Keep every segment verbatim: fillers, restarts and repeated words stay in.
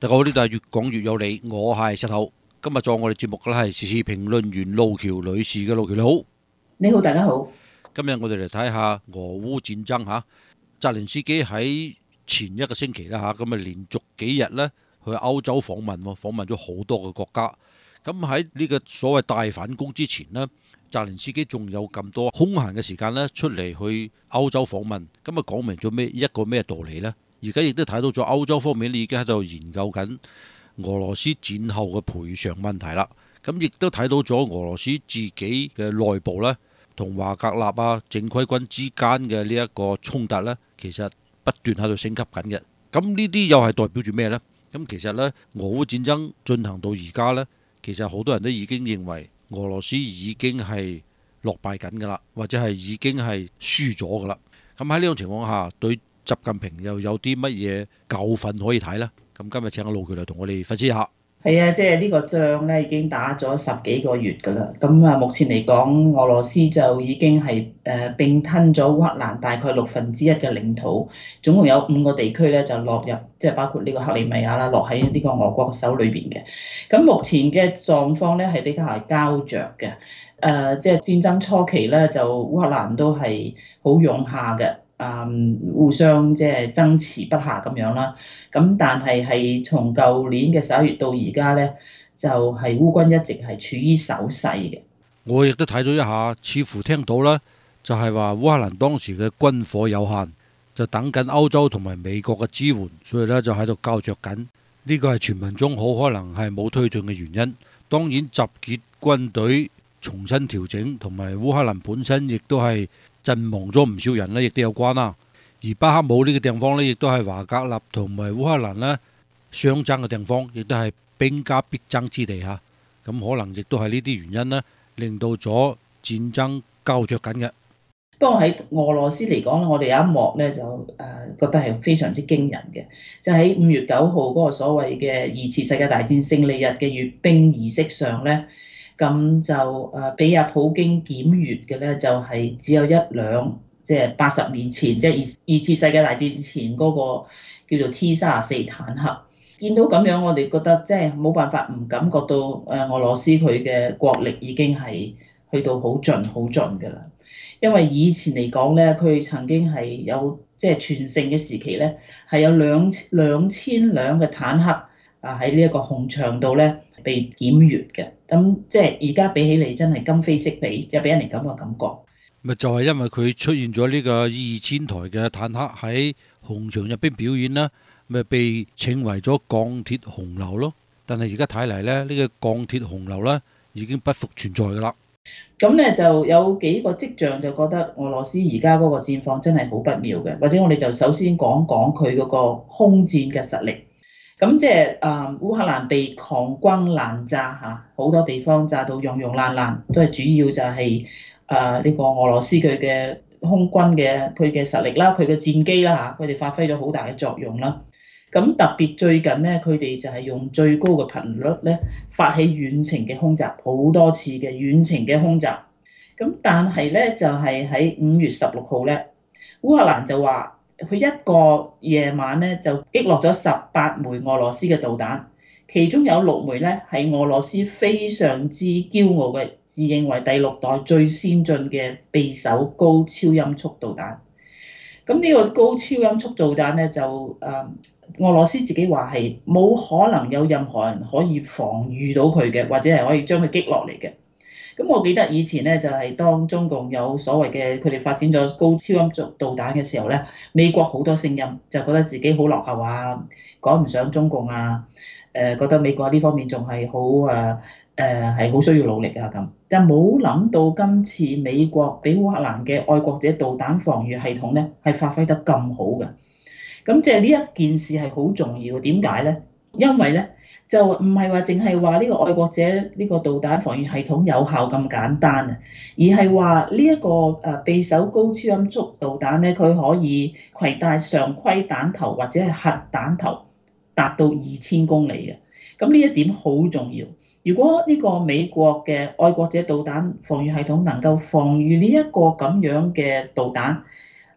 大家好，呢度係越講越有理，我係石頭。今日做我哋節目嘅咧係時事評論員路橋女士嘅。路橋你好。 你好，大家好。 今日我哋嚟睇下俄烏戰爭嚇。澤連斯基喺前一個星期啦嚇，咁啊連續幾日咧去歐洲訪問，訪問咗好多個國家。咁喺呢個所謂大反攻之前呢，澤連斯基仲有咁多空閒嘅時間咧出嚟去歐洲訪問，咁啊講明咗咩一個咩道理呢？而家亦都睇到咗歐洲方面已經喺度研究緊俄羅斯戰後嘅賠償問題啦。咁亦都睇到咗俄羅斯自己嘅內部呢，同華格納啊正規軍之間嘅呢一個衝突呢，其實不斷喺度升級緊嘅。咁呢啲又係代表住咩呢？咁其實呢，俄烏戰爭進行到而家呢，其實好多人都已經認為俄羅斯已經係落敗緊㗎啦，或者係已經係輸咗㗎啦。咁喺呢種情況下，對習近平又有啲乜嘢教訓可以睇呢？咁今日請阿路橋嚟同我哋分析下。 係啊，即係呢個仗咧已經打咗十幾個月㗎啦。咁啊，目前嚟講，俄羅斯就已經係誒併吞咗烏克蘭大概六分之一嘅領土，總共有五個地區咧就落入，即係包括呢個克里米亞啦，落喺呢個俄國手裏邊嘅。咁目前嘅狀況咧係比較係膠着嘅。誒，即係戰爭初期咧，就烏克蘭都係好勇下嘅。嗯，互相即係爭持不下咁樣啦。咁但係係從舊年嘅十一月到而家咧，就係烏軍一直係處於守勢嘅。 我亦都睇咗一下，似乎聽到啦，就係話烏克蘭當時嘅軍火有限，就等緊歐洲同埋美國嘅支援，所以咧就喺度膠着緊。呢個係傳聞中好可能係冇推進嘅原因。當然集結軍隊重新調整，同埋烏克蘭本身亦都係陣亡咗唔少人呢，亦都有關啦。而巴克姆呢個地方呢，亦都係華格納同埋烏克蘭呢相爭嘅地方，亦都係兵家必爭之地嚇。咁可能亦都係呢啲原因呢，令到咗戰爭膠着緊嘅。 不過喺俄羅斯嚟講咧，我哋有一幕咧就誒覺得係非常之驚人嘅，就喺五月九號嗰個所謂嘅二次世界大戰勝利日嘅閱兵儀式上咧。咁就誒俾阿普京檢閱嘅咧，就係只有一輛，即係八十年前，即係二二次世界大戰前嗰個叫做 T 三十四坦克。見到咁樣，我哋覺得即係冇辦法唔感覺到誒俄羅斯佢嘅國力已經係去到好盡好盡㗎啦。因為以前嚟講咧，佢曾經係有即係全盛嘅時期咧，係有兩兩千輛嘅坦克啊喺呢一個紅場度咧被檢閱嘅。咁即係而家比起嚟真係今非昔比，即係俾人嚟咁嘅感覺。 咪就係因為佢出現咗呢個二千台嘅坦克喺紅場入邊表演啦，咪被稱為咗鋼鐵洪流咯。但係而家睇嚟咧，呢個鋼鐵洪流咧已經不復存在噶啦。 咁咧就有幾個跡象就覺得俄羅斯而家嗰個戰況真係好不妙嘅，或者我哋就首先講講佢嗰個空戰嘅實力。咁即係誒烏克蘭被狂轟濫炸嚇，好多地方炸到溶溶爛爛，都係主要就係誒呢個俄羅斯佢嘅空軍嘅佢嘅實力啦，佢嘅戰機啦嚇，佢哋發揮咗好大嘅作用啦。咁特別最近咧，佢哋就係用最高嘅頻率咧發起遠程嘅空襲，好多次嘅遠程嘅空襲。咁但係咧就係喺五月十六號咧，烏克蘭就話，佢一個夜晚咧就擊落咗十八枚俄羅斯嘅導彈，其中有六枚咧係俄羅斯非常之驕傲嘅，自認為第六代最先進嘅匕首高超音速導彈。咁呢個高超音速導彈咧就誒、呃、俄羅斯自己話係冇可能有任何人可以防禦到佢嘅，或者係可以將佢擊落嚟嘅。咁我記得以前咧就係當中共有所謂嘅佢哋發展咗高超音速導彈嘅時候咧，美國好多聲音就覺得自己好落後啊，趕唔上中共啊，誒覺得美國喺呢方面仲係好誒誒係好需要努力啊咁。但冇諗到今次美國俾烏克蘭嘅愛國者導彈防禦系統咧係發揮得咁好嘅。咁即係呢一件事係好重要，點解咧？因為咧。就唔係話淨係話呢個愛國者呢個導彈防禦系統有效咁簡單啊，而係話呢一個誒匕首高超音速導彈咧，佢可以攜帶常規彈頭或者係核彈頭達到二千公里嘅。咁呢一點好重要。如果呢個美國嘅愛國者導彈防禦系統能夠防禦呢一個咁樣嘅導彈，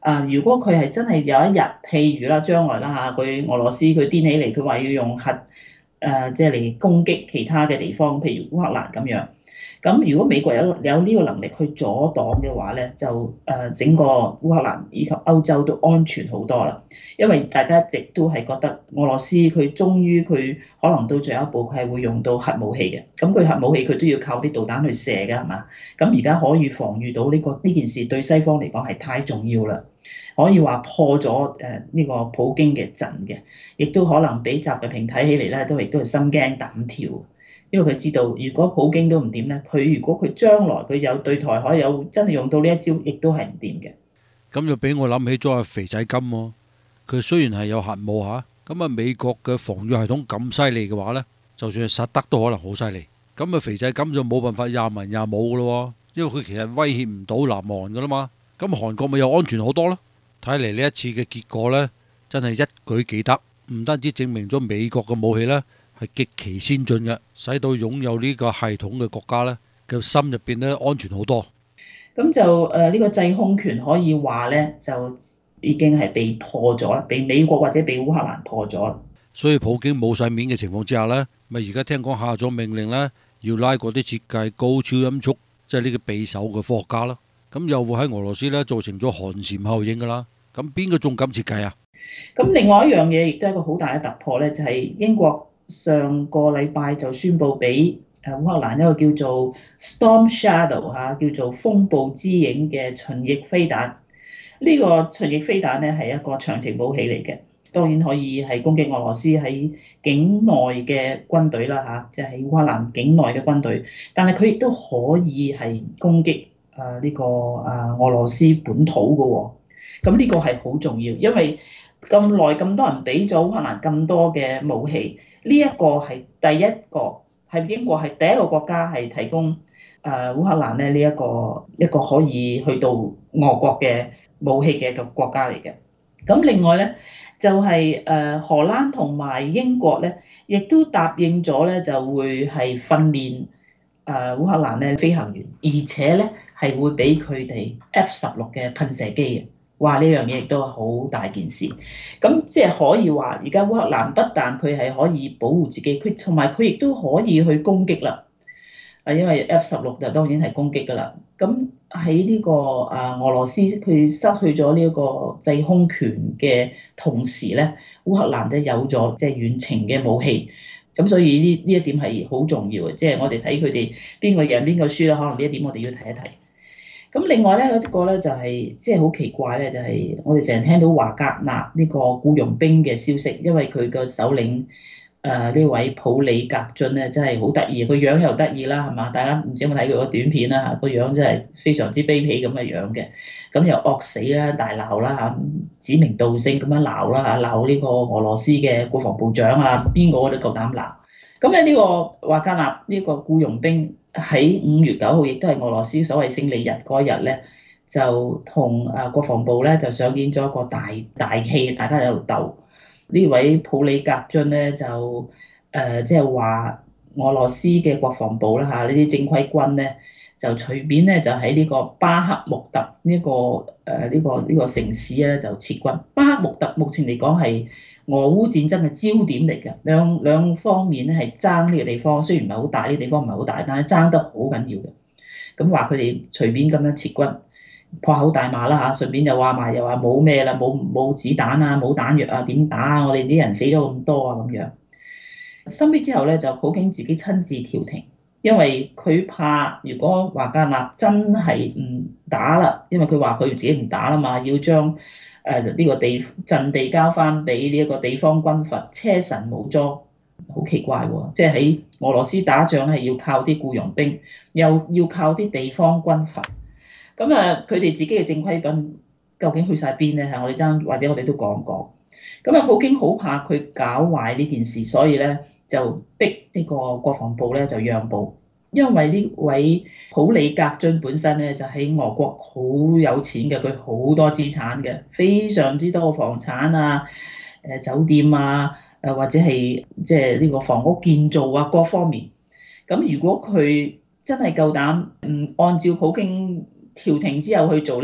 啊，如果佢係真係有一日，譬如啦，將來啦嚇，佢俄羅斯佢癲起嚟，佢話要用核誒即係嚟攻擊其他嘅地方，譬如烏克蘭咁樣。咁如果美國有有呢個能力去阻擋嘅話咧，就誒整個烏克蘭以及歐洲都安全好多啦。因為大家一直都係覺得俄羅斯佢終於佢可能到最後一步佢係會用到核武器嘅。咁佢核武器佢都要靠啲導彈去射㗎，係嘛？咁而家可以防禦到呢個呢件事對西方嚟講係太重要啦。可以話破咗誒呢個普京嘅陣嘅，亦都可能俾習近平睇起嚟咧，都亦都係心驚膽跳。因為佢知道，如果普京都唔掂咧，佢如果佢將來佢有對台海有真係用到呢一招，亦都係唔掂嘅。 咁就俾我諗起咗阿肥仔金喎。佢雖然係有核武嚇，咁啊美國嘅防禦系統咁犀利嘅話呢，就算係實得都可能好犀利。咁啊肥仔金就冇辦法廿文廿武噶咯，因為佢其實威脅唔到南韓噶啦嘛。咁韓國咪又安全好多咯。睇嚟呢一次嘅結果呢，真係一舉幾得，唔單止證明咗美國嘅武器呢係極其先進嘅，使到擁有呢個系統嘅國家呢嘅心入邊呢安全好多。 咁就誒呢個制空權可以話呢，就已經係被破咗啦，被美國或者被烏克蘭破咗啦。 所以普京冇晒面嘅情況之下呢，咪而家聽講下咗命令呢，要拉嗰啲設計高超音速，即係呢個匕首嘅科學家啦。咁又會喺俄羅斯呢造成咗寒蟬效應噶啦。咁邊個仲敢設計啊？ 咁另外一樣嘢亦都係一個好大嘅突破咧，就係英國上個禮拜就宣布俾誒烏克蘭一個叫做 Storm Shadow 嚇，叫做風暴之影嘅巡弋飛彈。呢個巡弋飛彈咧係一個長程武器嚟嘅，當然可以係攻擊俄羅斯喺境內嘅軍隊啦嚇，即係喺烏克蘭境內嘅軍隊。但係佢亦都可以係攻擊誒呢個誒俄羅斯本土嘅喎。咁呢個係好重要，因為咁耐咁多人俾咗烏克蘭咁多嘅武器，呢一個係第一個係英國係第一個國家係提供誒烏克蘭咧呢一個一個可以去到俄國嘅武器嘅一個國家嚟嘅。咁另外咧就係誒荷蘭同埋英國咧，亦都答應咗咧就會係訓練誒烏克蘭咧飛行員，而且咧係會俾佢哋 F 十六嘅噴射機嘅。哇！呢樣嘢亦都係好大件事，咁即係可以話，而家烏克蘭不但佢係可以保護自己，佢同埋佢亦都可以去攻擊啦。啊，因為 F 十六就當然係攻擊㗎啦。咁喺呢個啊俄羅斯佢失去咗呢一個制空權嘅同時咧，烏克蘭就有咗即係遠程嘅武器。咁所以呢呢一點係好重要嘅，即係我哋睇佢哋邊個贏邊個輸啦。可能呢一點我哋要睇一睇。咁另外咧有一個咧就係即係好奇怪咧，就係我哋成日聽到華格納呢個僱傭兵嘅消息，因為佢個首領誒呢位普里格津咧真係好得意，個樣又得意啦，係嘛？大家唔知有冇睇佢個短片啦嚇，個樣真係非常之卑鄙咁嘅樣嘅，咁又惡死啦、大鬧啦嚇，指名道姓咁樣鬧啦嚇，鬧呢個俄羅斯嘅國防部長啊，邊個我都夠膽鬧。咁咧呢個華格納呢個僱傭兵，喺五月九號，亦都係俄羅斯所謂勝利日嗰日咧，就同誒國防部咧就上演咗一個大大戲，大家喺度鬥。呢位普里格津咧就誒即係話俄羅斯嘅國防部啦嚇，呢啲正規軍咧就隨便咧就喺呢個巴克穆特呢個誒呢個呢個城市咧就撤軍。巴克穆特目前嚟講係俄烏戰爭嘅焦點嚟嘅，兩兩方面咧係爭呢個地方，雖然唔係好大，呢個地方唔係好大，但係爭得好緊要嘅。咁話佢哋隨便咁樣撤軍，破口大罵啦嚇，順便又話埋又話冇咩啦，冇冇子彈啊，冇彈藥啊，點打啊？我哋啲人死咗咁多啊咁樣。收尾之後咧，就普京自己親自調停，因為佢怕如果華格納真係唔打啦，因為佢話佢自己唔打啦嘛，要將誒呢個地陣地交翻俾呢一個地方軍閥車臣武裝，好奇怪喎！即係喺俄羅斯打仗係要靠啲僱傭兵，又要靠啲地方軍閥。咁啊，佢哋自己嘅正規軍究竟去晒邊咧？係我哋爭，或者我哋都講講。咁啊，普京好怕佢搞壞呢件事，所以咧就逼呢個國防部咧就讓步。因為呢位普里格津本身咧就喺俄國好有錢嘅，佢好多資產嘅，非常之多房產啊、誒酒店啊、誒或者係即係呢個房屋建造啊各方面。咁如果佢真係夠膽唔按照普京調停之後去做咧，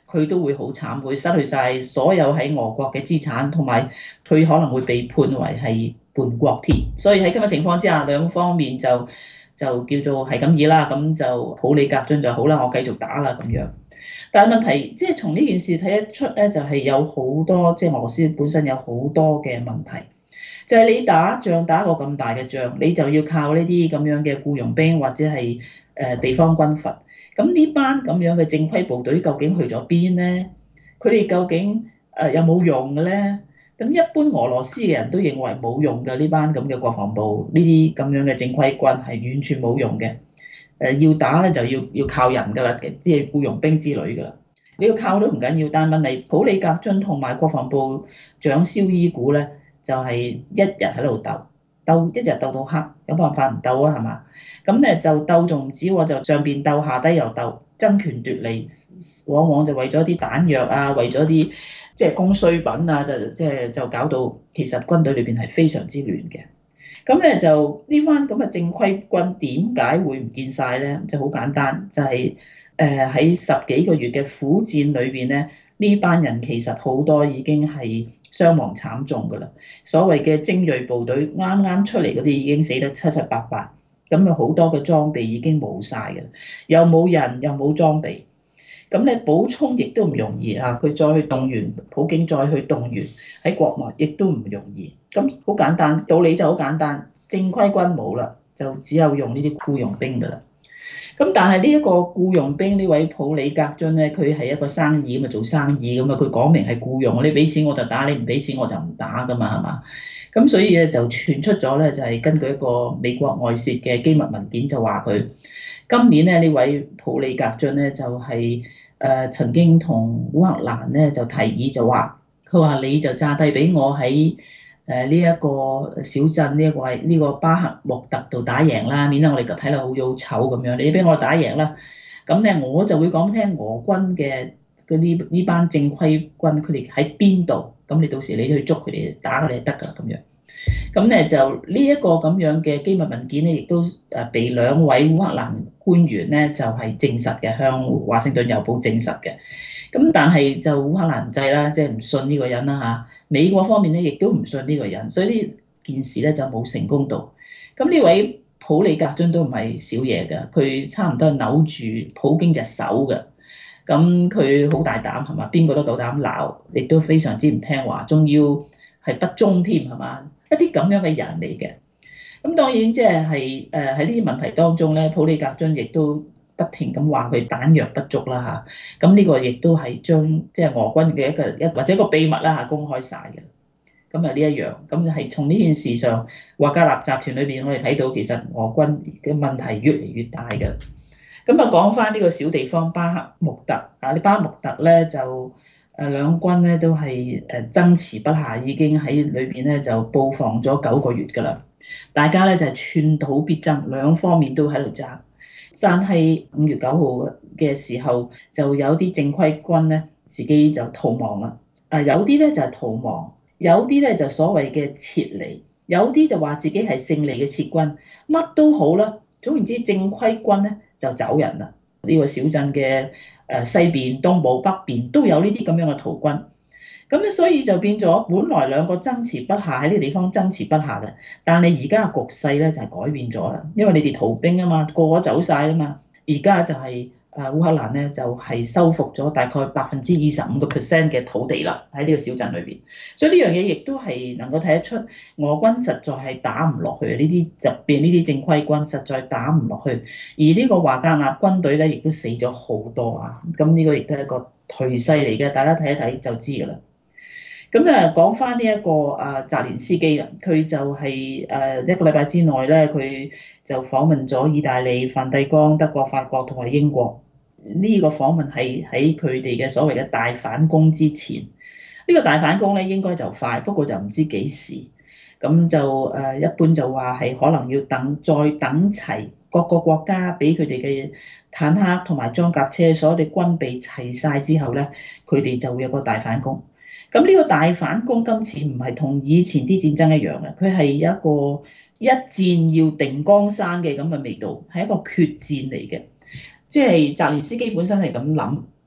佢都會好慘，會失去晒所有喺俄國嘅資產，同埋佢可能會被判為係叛國添。所以喺今日情況之下，兩方面就就叫做係咁意啦。咁就普里格津就好啦，我繼續打啦咁樣。但係問題即係從呢件事睇得出咧，就係有好多即係俄羅斯本身有好多嘅問題。就係你打仗打個咁大嘅仗，你就要靠呢啲咁樣嘅僱傭兵或者係誒地方軍閥。咁呢班咁樣嘅正規部隊究竟去咗邊咧？佢哋究竟誒有冇用嘅咧？咁一般俄羅斯嘅人都認為冇用嘅，呢班咁嘅國防部呢啲咁樣嘅正規軍係完全冇用嘅。誒要打咧就要要靠人㗎啦，即係僱傭兵之類㗎啦。你要靠都唔緊要，但問題普里格津同埋國防部長紹伊古咧。就係一日喺度鬥，鬥一日鬥到黑，有辦法唔鬥啊？係嘛？咁咧就鬥仲唔止喎，就上邊鬥下低又鬥，爭權奪利，往往就為咗啲彈藥啊，為咗啲即係供需品啊，就即係就搞到其實軍隊裏邊係非常之亂嘅。咁咧就呢班咁嘅正規軍點解會唔見晒咧？就好簡單，就係誒喺十幾個月嘅苦戰裏邊咧，呢班人其實好多已經係傷亡慘重㗎啦，所謂嘅精鋭部隊啱啱出嚟嗰啲已經死得七七八八，咁啊好多嘅裝備已經冇晒㗎啦，又冇人又冇裝備，咁咧補充亦都唔容易啊！佢再去動員普京，再去動員喺國內亦都唔容易。咁好簡單，道理就好簡單，正規軍冇啦，就只有用呢啲僱傭兵㗎啦。咁但係呢一個僱傭兵呢位普里格津咧，佢係一個生意咁啊，做生意咁啊，佢講明係僱傭，你俾錢我就打，你唔俾錢我就唔打㗎嘛，係嘛？咁所以咧就傳出咗咧，就係根據一個美國外泄嘅機密文件就話佢今年咧呢位普里格津咧就係誒曾經同烏克蘭咧就提議就話，佢話你就炸低俾我喺誒呢一個小鎮，呢一個係呢個巴克穆特度打贏啦，免得我哋睇落好似好醜咁樣。你俾我打贏啦，咁咧我就會講聽俄軍嘅嗰啲呢班正規軍佢哋喺邊度，咁你到時你去捉佢哋打佢哋得㗎咁樣。咁咧就呢一個咁樣嘅機密文件咧，亦都誒被兩位烏克蘭官員咧就係證實嘅，向華盛頓郵報證實嘅。咁但係就烏克蘭唔制啦，即係唔信呢個人啦嚇。美國方面咧亦都唔信呢個人，所以呢件事咧就冇成功到。咁呢位普里格津都唔係少嘢㗎，佢差唔多扭住普京隻手㗎。咁佢好大膽係嘛？邊個都夠膽鬧，亦都非常之唔聽話，仲要係不忠添係嘛？一啲咁樣嘅人嚟嘅。咁當然即係係誒喺呢啲問題當中咧，普里格津亦都不停咁話佢彈藥不足啦嚇。咁呢個亦都係將即係俄軍嘅一個一或者一個秘密啦嚇公開晒嘅。咁啊呢一樣，咁就係從呢件事上，華格納集團裏邊我哋睇到其實俄軍嘅問題越嚟越大嘅。咁啊講翻呢個小地方巴克穆特啊，呢巴克穆特咧就。誒兩軍咧都係誒爭持不下，已經喺裏邊咧就布防咗九個月㗎啦。大家咧就係寸土必爭，兩方面都喺度爭。但係五月九號嘅時候，就有啲正規軍咧自己就逃亡啦。啊，有啲咧就係逃亡，有啲咧就所謂嘅撤離，有啲就話自己係勝利嘅撤軍，乜都好啦。總言之，正規軍咧就走人啦。呢個小鎮嘅誒西邊、東部、北邊都有呢啲咁樣嘅逃軍，咁咧所以就變咗，本來兩個爭持不下喺呢個地方爭持不下嘅，但係而家嘅局勢咧就係改變咗啦，因為你哋逃兵啊嘛，個個走晒啦嘛，而家就係誒烏克蘭咧就係收復咗大概百分之二十五個 percent 嘅土地啦，喺呢個小鎮裏邊，所以呢樣嘢亦都係能夠睇得出俄軍實在係打唔落去，呢啲就變呢啲正規軍實在打唔落去，而呢個華格納軍隊咧亦都死咗好多啊，咁呢個亦都係一個頹勢嚟嘅，大家睇一睇就知㗎啦。咁啊講翻呢一個啊澤連斯基啦，佢就係誒一個禮拜之內咧，佢就訪問咗意大利、梵蒂岡、德國、法國同埋英國。呢個訪問係喺佢哋嘅所謂嘅大反攻之前，呢個大反攻咧應該就快，不過就唔知幾時。咁就誒一般就話係可能要等再等齊各個國家俾佢哋嘅坦克同埋裝甲車，所有嘅軍備齊晒之後咧，佢哋就會有個大反攻。咁呢個大反攻今次唔係同以前啲戰爭一樣嘅，佢係一個一戰要定江山嘅咁嘅味道，係一個決戰嚟嘅。即係澤連斯基本身係咁諗，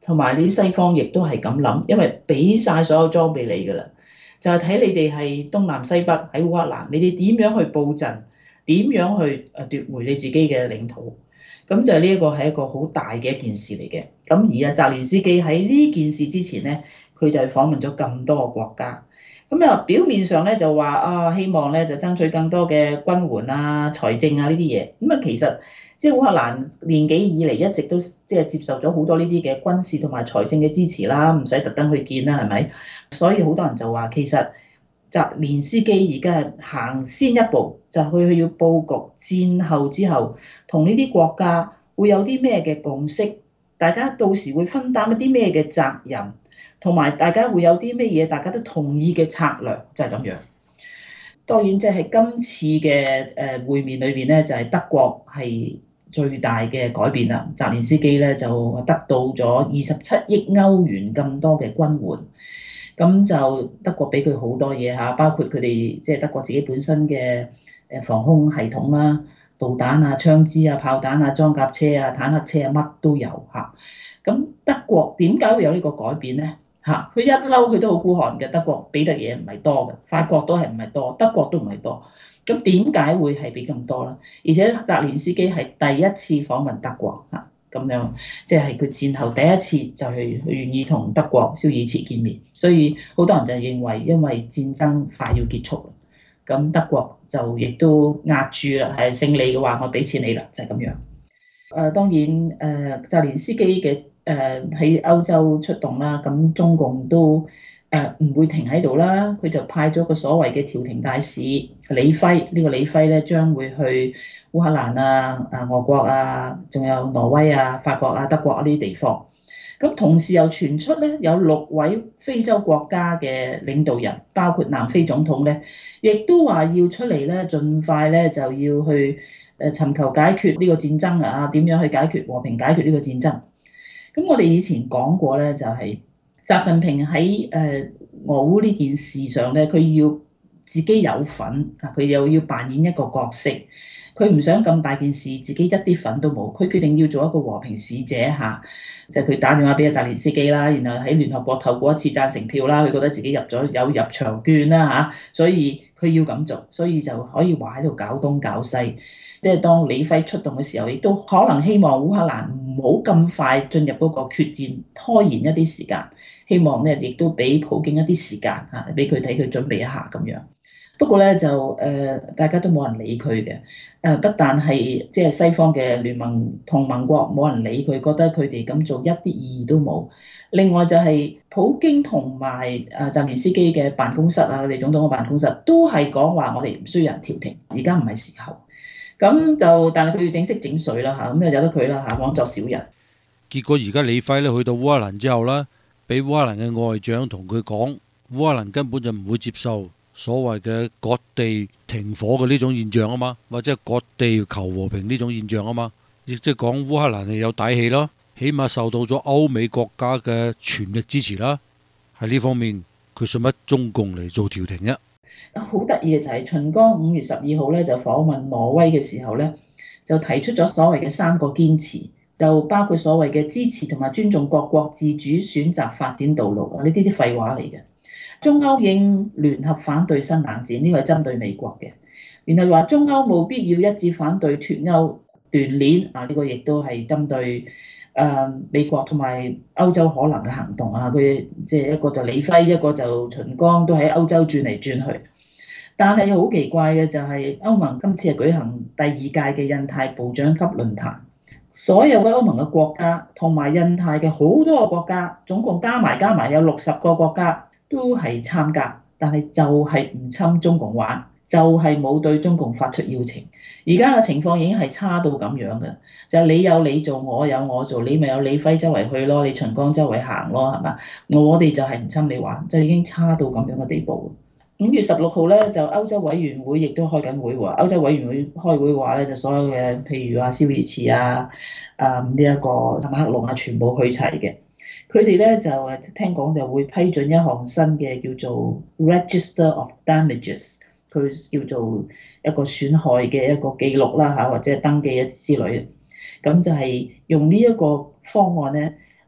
同埋你西方亦都係咁諗，因為俾晒所有裝備你㗎啦，就係睇你哋係東南西北喺烏克蘭，你哋點樣去佈陣，點樣去誒奪回你自己嘅領土。咁就呢一個係一個好大嘅一件事嚟嘅。咁而阿澤連斯基喺呢件事之前咧，佢就係訪問咗咁多個國家。咁啊表面上咧就話啊，希望咧就爭取更多嘅軍援啊、財政啊呢啲嘢。咁啊其實即係烏克蘭年幾以嚟一直都即係接受咗好多呢啲嘅軍事同埋財政嘅支持啦，唔使特登去見啦，係咪？所以好多人就話其實澤連斯基而家係行先一步，就係佢要佈局戰後之後，同呢啲國家會有啲咩嘅共識，大家到時會分擔一啲咩嘅責任，同埋大家會有啲咩嘢大家都同意嘅策略，就係咁樣。當然即係今次嘅誒會面裏邊咧，就係德國係最大嘅改變啦。澤連斯基咧就得到咗二十七億歐元咁多嘅軍援。咁就德國俾佢好多嘢嚇，包括佢哋即係德國自己本身嘅誒防空系統啦、導彈啊、槍支啊、炮彈啊、裝甲車啊、坦克車啊，乜都有嚇。咁德國點解會有呢個改變咧？嚇，佢一嬲佢都好孤寒嘅，德國俾得嘢唔係多嘅，法國都係唔係多，德國都唔係多。咁點解會係俾咁多咧？而且澤連斯基係第一次訪問德國嚇。咁樣，即係佢戰後第一次就係願意同德國肖爾茨見面，所以好多人就認為因為戰爭快要結束啦，咁德國就亦都壓住啦，係勝利嘅話，我俾錢你啦，就係咁樣。誒當然誒澤連斯基嘅誒喺歐洲出動啦，咁中共都誒唔會停喺度啦，佢就派咗個所謂嘅調停大使李輝，呢個李輝咧將會去烏克蘭啊、啊俄國啊，仲有挪威啊、法國啊、德國啊呢啲地方。咁同時又傳出咧有六位非洲國家嘅領導人，包括南非總統咧，亦都話要出嚟咧，盡快咧就要去誒尋求解決呢個戰爭啊，點樣去解決和平解決呢個戰爭。咁我哋以前講過咧，就係習近平喺誒俄烏呢件事上咧，佢要自己有份啊，佢又要扮演一個角色。佢唔想咁大件事，自己一啲份都冇。佢決定要做一個和平使者嚇，就係佢打電話俾阿澤連斯基啦，然後喺聯合國透過一次贊成票啦，佢覺得自己入咗有入場券啦嚇，所以佢要咁做，所以就可以話喺度搞東搞西。即係當李輝出動嘅時候，亦都可能希望烏克蘭唔好咁快進入嗰個決戰，拖延一啲時間。希望咧亦都俾普京一啲時間嚇，俾佢睇佢準備一下咁樣。不過咧就誒，大家都冇人理佢嘅。誒，不但係即係西方嘅聯盟同盟國冇人理佢，覺得佢哋咁做一啲意義都冇。另外就係普京同埋誒澤連斯基嘅辦公室啊，李總統嘅辦公室都係講話我哋唔需要人調停，而家唔係時候。咁就但係佢要整色整水啦嚇，咁就由得佢啦嚇，枉作小人。 結果而家李輝咧去到烏克蘭之後咧，俾烏克蘭嘅外長同佢講，烏克蘭根本就唔會接受所謂嘅割地停火嘅呢種現象啊嘛，或者係割地求和平呢種現象啊嘛，亦即係講烏克蘭係有底氣咯，起碼受到咗歐美國家嘅全力支持啦。喺呢方面，佢使乜中共嚟做調停啫？ 好得意嘅就係秦剛五月十二號咧就訪問挪威嘅時候咧，就提出咗所謂嘅三個堅持，就包括所謂嘅支持同埋尊重各國自主選擇發展道路啊，呢啲啲廢話嚟嘅。中歐應聯合反對新冷戰，呢個係針對美國嘅。然後話中歐務必要一致反對脫歐斷鏈啊，呢個亦都係針對誒美國同埋歐洲可能嘅行動啊。佢即係一個就李輝，一個就秦剛，都喺歐洲轉嚟轉去。但係好奇怪嘅就係歐盟今次係舉行第二屆嘅印太部長級論壇，所有嘅歐盟嘅國家同埋印太嘅好多個國家，總共加埋加埋有六十個國家都係參加，但係就係唔侵中共玩，就係冇對中共發出邀請。而家嘅情況已經係差到咁樣嘅，就係你有你做，我有我做，你咪有李輝周圍去咯，你秦剛周圍行咯，係嘛？我哋就係唔侵你玩，就已經差到咁樣嘅地步。五月十六號咧，就歐洲委員會亦都開緊會喎。歐洲委員會開會話咧，就所有嘅譬如話肖爾茨啊、啊呢一個馬克龍啊，全部去齊嘅。佢哋咧就誒聽講就會批准一項新嘅叫做 Register of Damages， 佢叫做一個損害嘅一個記錄啦嚇，或者係登記一之類。咁就係用呢一個方案咧，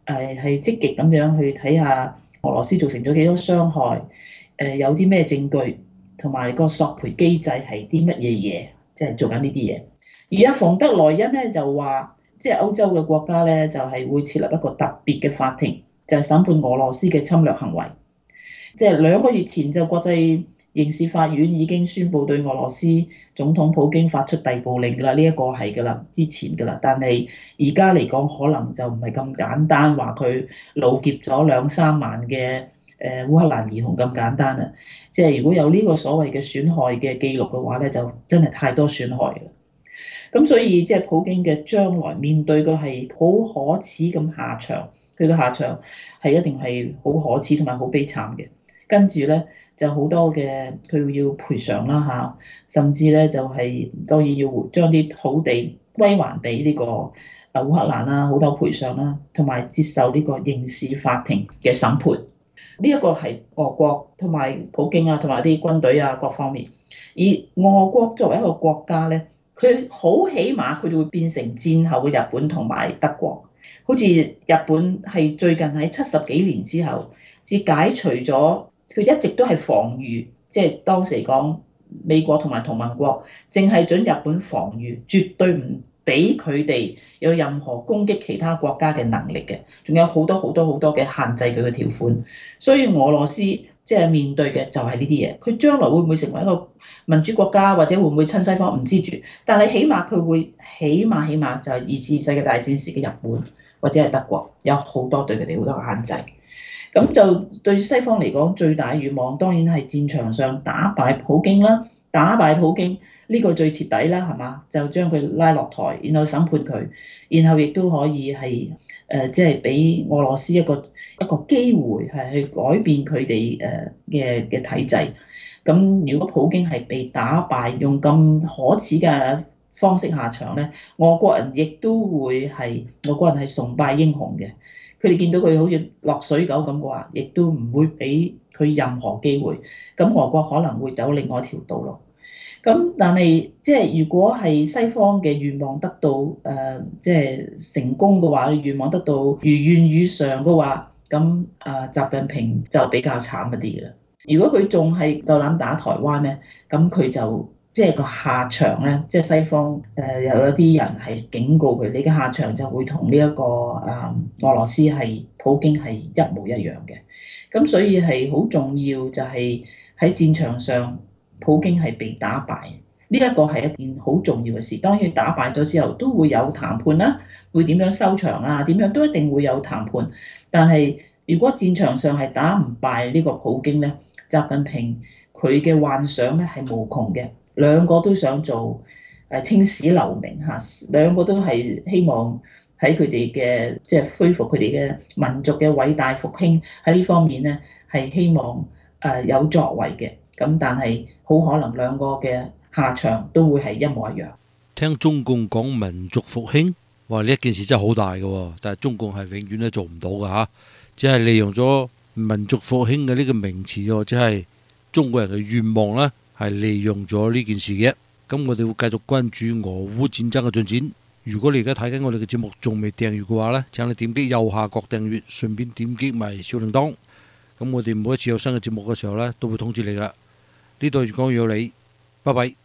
誒係積極咁樣去睇下俄羅斯造成咗幾多傷害，誒有啲咩證據，同埋個索賠機制係啲乜嘢嘢，即係做緊呢啲嘢。而家馮德萊恩咧就話，即係歐洲嘅國家咧就係會設立一個特別嘅法庭，就係審判俄羅斯嘅侵略行為。即係兩個月前就國際刑事法院已經宣布對俄羅斯總統普京發出逮捕令啦，呢一個係㗎啦，之前㗎啦。但係而家嚟講，可能就唔係咁簡單，話佢擄劫咗兩三萬嘅誒烏克蘭兒童咁簡單啦。即係如果有呢個所謂嘅損害嘅記錄嘅話咧，就真係太多損害啦。咁所以即係普京嘅將來面對嘅係好可恥咁下場，佢嘅下場係一定係好可恥同埋好悲慘嘅。跟住咧就好多嘅佢要賠償啦嚇，甚至咧就係當然要將啲土地歸還俾呢個啊烏克蘭啦，好多賠償啦，同埋接受呢個刑事法庭嘅審判。呢一個係俄國同埋普京啊，同埋啲軍隊啊各方面。而俄國作為一個國家咧，佢好起碼佢就會變成戰後嘅日本同埋德國。好似日本係最近喺七十幾年之後至解除咗。佢一直都係防禦，即係當時講美國同埋同盟國，淨係准日本防禦，絕對唔俾佢哋有任何攻擊其他國家嘅能力嘅，仲有好多好多好多嘅限制佢嘅條款。所以俄羅斯即係面對嘅就係呢啲嘢，佢將來會唔會成為一個民主國家，或者會唔會親西方唔知住，但係起碼佢會起碼起碼就係二次世界大戰時嘅日本或者係德國，有好多對佢哋好多嘅限制。咁就對西方嚟講，最大願望當然係戰場上打敗普京啦，打敗普京呢個最徹底啦，係嘛？就將佢拉落台，然後審判佢，然後亦都可以係誒，即係俾俄羅斯一個一個機會係去改變佢哋誒嘅嘅體制。咁如果普京係被打敗，用咁可恥嘅方式下場咧，俄國人亦都會係俄國人係崇拜英雄嘅。佢哋見到佢好似落水狗咁嘅話，亦都唔會俾佢任何機會。咁俄國可能會走另外一條道路。咁但係即係如果係西方嘅願望得到誒即係成功嘅話，願望得到如願以償嘅話，咁啊習近平就比較慘一啲嘅啦。如果佢仲係夠膽打台灣咧，咁佢就即係個下場咧，即係西方誒又有啲人係警告佢，你嘅下場就會同呢一個誒俄羅斯係普京係一模一樣嘅。咁所以係好重要，就係喺戰場上普京係被打敗，呢一個係一件好重要嘅事。當然打敗咗之後都會有談判啦，會點樣收場啊？點樣都一定會有談判。但係如果戰場上係打唔敗呢個普京咧，習近平佢嘅幻想咧係無窮嘅。兩個都想做誒青史留名嚇，兩個都係希望喺佢哋嘅即係恢復佢哋嘅民族嘅偉大復興，喺呢方面咧係希望誒有作為嘅。咁但係好可能兩個嘅下場都會係一模一樣。 聽中共講民族復興，哇！呢一件事真係好大嘅，但係中共係永遠都做唔到嘅嚇，只係利用咗民族復興嘅呢個名詞喎，即係中國人嘅願望啦。係利用咗呢件事嘅，咁我哋會繼續關注俄烏戰爭嘅進展。如果你而家睇緊我哋嘅節目仲未訂閱嘅話呢，請你點擊右下角訂閱，順便點擊埋小鈴鐺。咁我哋每一次有新嘅節目嘅時候呢，都會通知你噶。呢度粵講粵有理，拜拜。